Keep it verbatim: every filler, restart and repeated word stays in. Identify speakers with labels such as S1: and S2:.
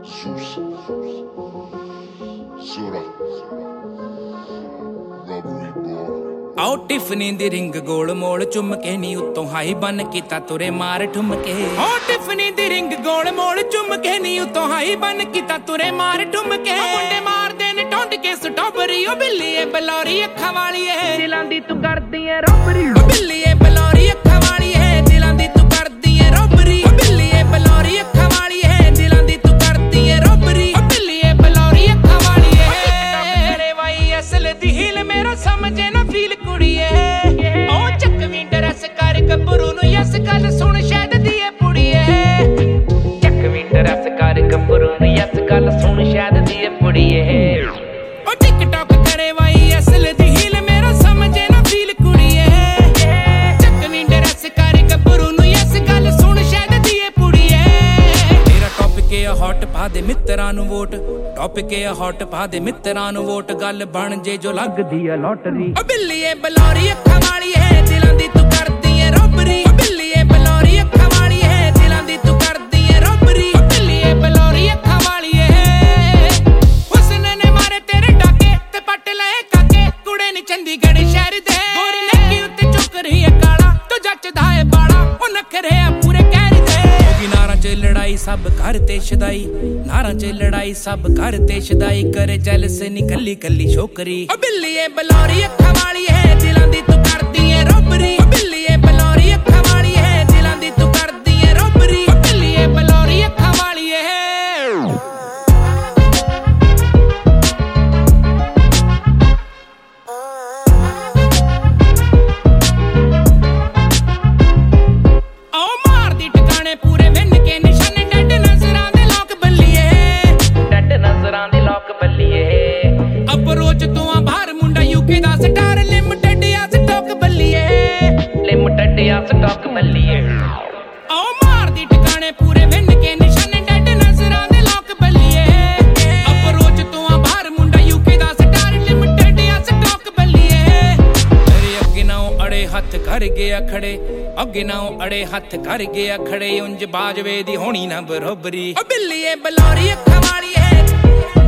S1: आओ टिफनी दी रिंग गोल मोल चुम के नी उत्तों हाई बन कीता तुरे मार ठुमके। आओ टिफनी दी रिंग गोल मोल चुम के नी उत्तों हाई बन कीता तुरे मार ठुमके। मुंडे मार दे ने टोंड के स्ट्रॉबेरी ओ बिल्ली ए बलौरी अखां वाली ए दिलां दी तू करदी ए रॉबरी। ओ बिल्ली ए बलौरी अखां वाली ए दिलां दी तू करदी ए रॉबरी। ओ बिल्ली ए बलौरी अखां वाली ए दिलां दी तू करदी ए रॉबरी। ओ बिल्ली ए बलौरी अखां वाली ए मेरे वाई असल दी हिल मेरा समझे ना फील कुड़िए। ओ चकवी ड्रेस कर गब्बरू नु यस गल सुन शहद दी ए पुड़िए। चकवी ड्रेस कर गब्बरू नु यस गल सुन शहद दी ए पुड़िए। ओ टिकटॉक करे वाई असल दी हिल मेरा समझे ना फील कुड़िए। चकवी ड्रेस कर गब्बरू नु यस गल सुन शहद दी ए पुड़िए। तेरा टॉपिक ए हॉट पा दे मित्रां नु वोट। टॉपिक ए हॉट पा दे मित्रां नु वोट गल बन जे जो लगदी ए लॉटरी। ओ बिल्ली ए बलौरी अखां वाली ए दिलां दी तू करदी ए रॉबरी। ओ बिल्ली ए बलौरी अखां वाली ए दिलां दी तू करदी ए रॉबरी। ओ बिल्ली ए बलौरी अखां वाली ए हुस्न ने मारे तेरे डाके ते पट लए काके। कुड़े नी चंडीगढ़ शहर दे गोरी लगी उत्ते चुक रही है काला तो जचदा ए बाड़ा ओ नखरे आ पूरे कहर दे। होगी नारां च लड़ाई सब घर ते शदाई। नारां च लड़ाई सब घर ते शदाई करे जेलस नी कल्ली कल्ली छोकरी। ओ बिल्ली ए बलौरी अखां वाली ए दिलां दी तू करदी ए रॉबरी। ओ बिल्ली ए बलौरी अखां वाली ए दिलां दी तू करदी ए रॉबरी। ओ बिल्ली ए बलौरी अखां वाली ए ओ मार दी ठिकाने पूरे विन के निशाने डड नजरां दे लोक बल्लिए। डड नजरां दे लोक बल्लिए। अप्रोच तो आ बाहर मुंडा यूके दा स्टार लिमिटेड या स्टॉक बल्लिए। लिमिटेड या स्टॉक बल्लिए। ओ मार दी ठिकाने पूरे विन के निशाने डड नजरां दे लोक बल्लिए। अप्रोच तो आ बाहर मुंडा यूके दा स्टार लिमिटेड या स्टॉक बल्लिए। तेरे अगे नाओ अड़े हथ कर गया खड़े। अगे नाओ अड़े हथ कर गया खड़े उंज बाजवे दी होनी ना बरोबरी। ओ बिल्ली ए बलौरी अखां वाली ए